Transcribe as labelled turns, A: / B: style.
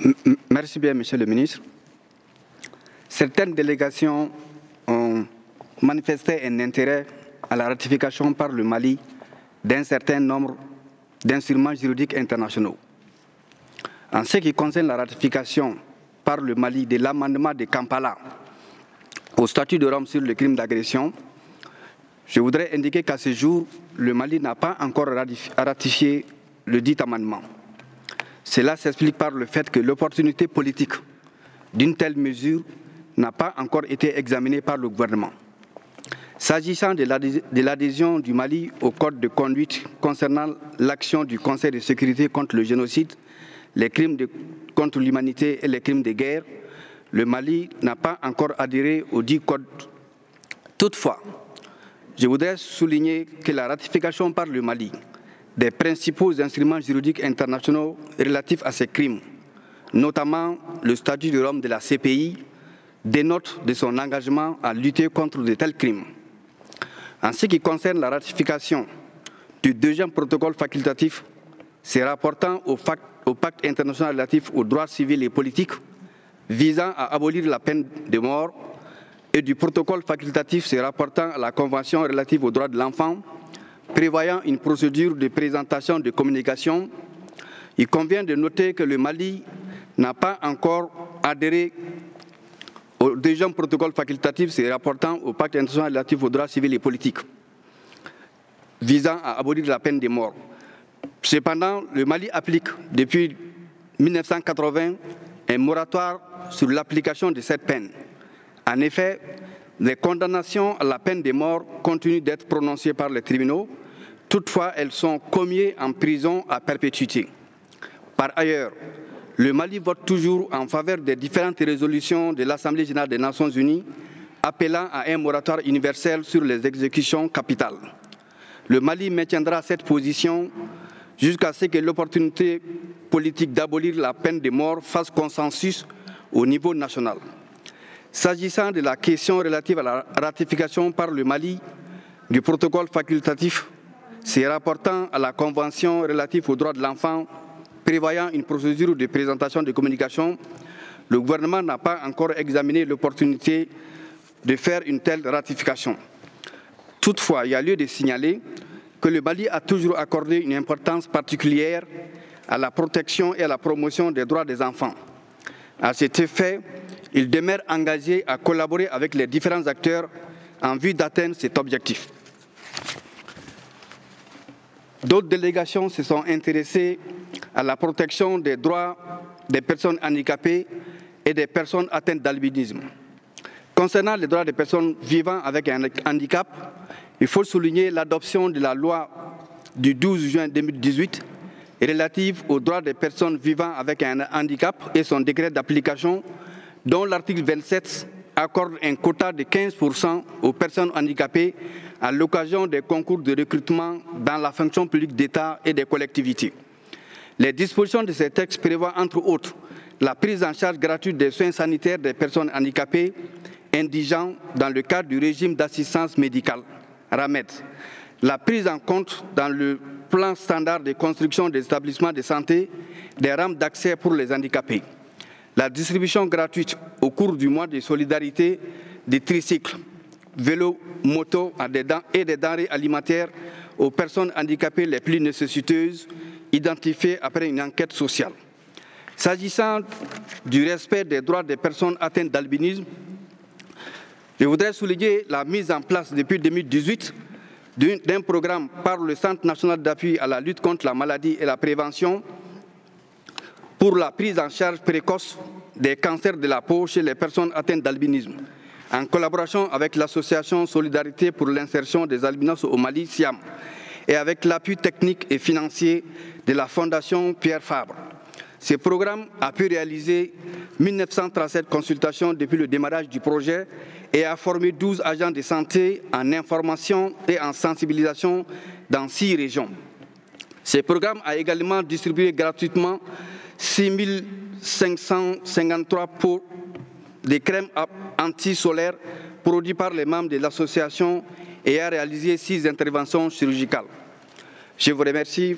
A: Merci bien, Monsieur le ministre. Certaines délégations ont manifesté un intérêt à la ratification par le Mali d'un certain nombre d'instruments juridiques internationaux. En ce qui concerne la ratification par le Mali de l'amendement de Kampala au statut de Rome sur le crime d'agression, je voudrais indiquer qu'à ce jour, le Mali n'a pas encore ratifié le dit amendement. Cela s'explique par le fait que l'opportunité politique d'une telle mesure n'a pas encore été examinée par le gouvernement. S'agissant de l'adhésion du Mali au code de conduite concernant l'action du Conseil de sécurité contre le génocide, les crimes contre l'humanité et les crimes de guerre, le Mali n'a pas encore adhéré au dit code. Toutefois, je voudrais souligner que la ratification par le Mali des principaux instruments juridiques internationaux relatifs à ces crimes, notamment le statut de Rome de la CPI, dénote de son engagement à lutter contre de tels crimes. En ce qui concerne la ratification du deuxième protocole facultatif se rapportant au pacte international relatif aux droits civils et politiques visant à abolir la peine de mort et du protocole facultatif se rapportant à la Convention relative aux droits de l'enfant prévoyant une procédure de présentation de communication, il convient de noter que le Mali n'a pas encore adhéré au deuxième protocole facultatif se rapportant au pacte international relatif aux droits civils et politiques visant à abolir la peine de mort. Cependant, le Mali applique depuis 1980 un moratoire sur l'application de cette peine. En effet, les condamnations à la peine de mort continuent d'être prononcées par les tribunaux, toutefois elles sont commuées en prison à perpétuité. Par ailleurs, le Mali vote toujours en faveur des différentes résolutions de l'Assemblée générale des Nations unies appelant à un moratoire universel sur les exécutions capitales. Le Mali maintiendra cette position jusqu'à ce que l'opportunité politique d'abolir la peine de mort fasse consensus au niveau national. S'agissant de la question relative à la ratification par le Mali du protocole facultatif se rapportant à la Convention relative aux droits de l'enfant prévoyant une procédure de présentation de communication, le gouvernement n'a pas encore examiné l'opportunité de faire une telle ratification. Toutefois, il y a lieu de signaler que le Mali a toujours accordé une importance particulière à la protection et à la promotion des droits des enfants. À cet effet, il demeure engagé à collaborer avec les différents acteurs en vue d'atteindre cet objectif. D'autres délégations se sont intéressées à la protection des droits des personnes handicapées et des personnes atteintes d'albinisme. Concernant les droits des personnes vivant avec un handicap, il faut souligner l'adoption de la loi du 12 juin 2018 relative aux droits des personnes vivant avec un handicap et son décret d'application, dont l'article 27 accorde un quota de 15% aux personnes handicapées à l'occasion des concours de recrutement dans la fonction publique d'État et des collectivités. Les dispositions de ces textes prévoient, entre autres, la prise en charge gratuite des soins sanitaires des personnes handicapées indigents dans le cadre du régime d'assistance médicale, RAMED, la prise en compte dans le plan standard de construction des établissements de santé des rampes d'accès pour les handicapés, la distribution gratuite au cours du mois de solidarité des tricycles, vélos, motos et des denrées alimentaires aux personnes handicapées les plus nécessiteuses, identifiées après une enquête sociale. S'agissant du respect des droits des personnes atteintes d'albinisme, je voudrais souligner la mise en place depuis 2018 d'un programme par le Centre national d'appui à la lutte contre la maladie et la prévention pour la prise en charge précoce des cancers de la peau chez les personnes atteintes d'albinisme, en collaboration avec l'association Solidarité pour l'insertion des albinos au Mali, SIAM, et avec l'appui technique et financier de la Fondation Pierre Fabre. Ce programme a pu réaliser 1937 consultations depuis le démarrage du projet et a formé 12 agents de santé en information et en sensibilisation dans 6 régions. Ce programme a également distribué gratuitement 6 553 pots de crème anti-solaire produits par les membres de l'association et a réalisé 6 interventions chirurgicales. Je vous remercie.